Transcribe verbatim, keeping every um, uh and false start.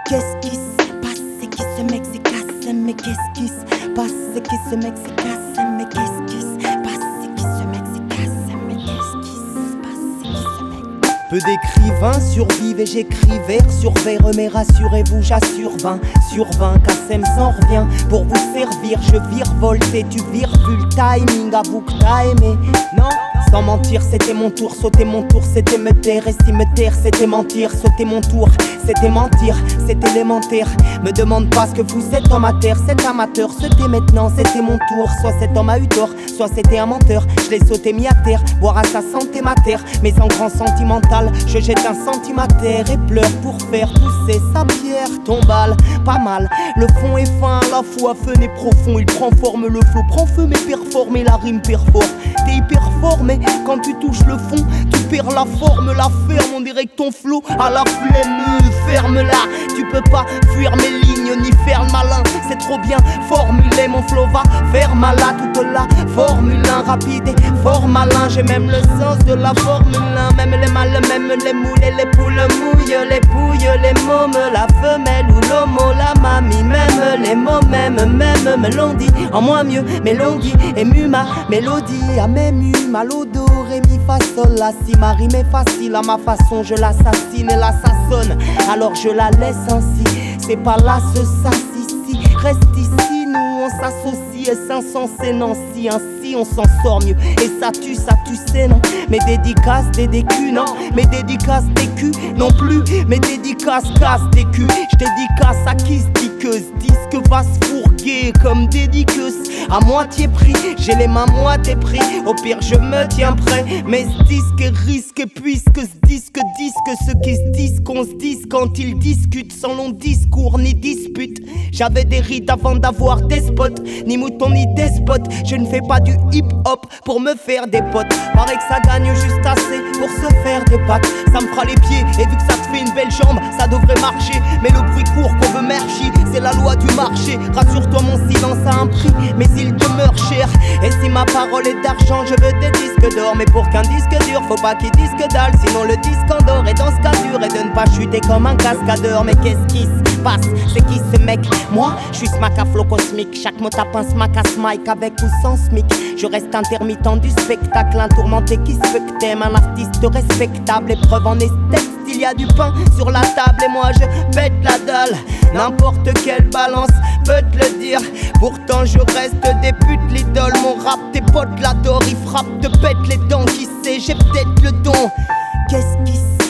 Qu'est-ce qui se passe? C'est qui ce mec c'est cassé? Mais qu'est-ce qui se passe? C'est qui ce mec c'est cassé? Mais qu'est-ce qui se passe? C'est qui ce mec c'est cassé? Mais qu'est-ce qui se passe? C'est qui ce mec? Peu d'écrivains survivent et j'écris vers sur vers. Mais rassurez-vous, j'assure vingt sur vingt. Kassem s'en revient pour vous servir. Je virevolte et tu virgule timing. Avoue que t'as aimé, non? Sans mentir, c'était mon tour, sauter mon tour, c'était me taire. Et si me taire, c'était mentir, sauter mon tour, c'était mentir, c'est élémentaire. Me demande pas ce que vous êtes en matière, c'est amateur, c'était maintenant, c'était mon tour. Soit cet homme a eu tort, soit c'était un menteur. Je l'ai sauté mis à terre, boire à sa santé ma terre. Mais en grand sentimental, je jette un centime à terre et pleure pour faire pousser sa pierre. Tombale, pas mal, le fond est fin, la foi fun et profond. Il prend forme, le flot prend feu, mais performe et la rime perfore. T'es hyper fort, mais quand tu touches le fond, tu perds la forme, la ferme. On dirait que ton flot à la flemme, ferme-la. Tu peux pas fuir mes lignes ni faire le malin. C'est trop bien formulé, mon flow va faire malin. Toute la Formule un rapide et fort malin. J'ai même le sens de la Formule un. Même les mâles, même les moules et les poules mouillent. Les pouilles, les mômes, la femelle ou l'homo, la mamie. Même les mots, même, même me l'ont dit. En moins mieux, mélodie, ému ma mélodie. A même eu mal au dos. Ré, mi, fa, sol, la, si, ma rime est facile. À ma façon je l'assassine et l'assassonne. Alors je la laisse ainsi. C'est pas là ce sas ici. Reste ici, nous on s'associe. Et s'insensé Nancy, ainsi on s'en sort mieux. Et ça tue, ça tue c'est non. Mes dédicaces des décus, non. Mes dédicaces des culs, non plus. Mes dédicaces casse des culs. J'dédicace à qui se dit que ce disque va se fourguer comme dédicace. À moitié prix, j'ai les mains moitié pris. Au pire je me tiens prêt. Mais ce disque risque puisque ce disque disque ceux qui se disent qu'on se dise quand ils discutent sans long discours ni dispute. J'avais des rides avant d'avoir des spots, ni mouton ni despote. Je ne fais pas du hip hop pour me faire des potes. Paraît que ça gagne juste assez pour se faire des pattes. Ça me fera les pieds et vu que ça te fait une belle jambe, ça devrait marcher. Mais le bruit court qu'on veut mercher, c'est la loi du marché. Rassure-toi mon silence a un prix, mais il demeure cher. Et si ma parole est d'argent, je veux des disques d'or. Mais pour qu'un disque dure, faut pas qu'il disque dalle. Sinon le disque endort et dans ce cas dur. Et de ne pas chuter comme un cascadeur. Mais qu'est-ce qui se passe? C'est qui ce mec? Moi, je suis smack à flow cosmique. Chaque mot tape un smack à smic avec ou sans smic. Je reste intermittent du spectacle. Un tourmenté qui se peut que t'aimes. Un artiste respectable. Épreuve en esthète, il y a du pain sur la table. Et moi je pète la dalle. N'importe quelle balance peut te le dire. Pourtant je reste des putes l'idole. Mon rap, tes potes l'adorent. Ils frappent, te pètent les dents. Qui sait, j'ai peut-être le don. Qu'est-ce qui se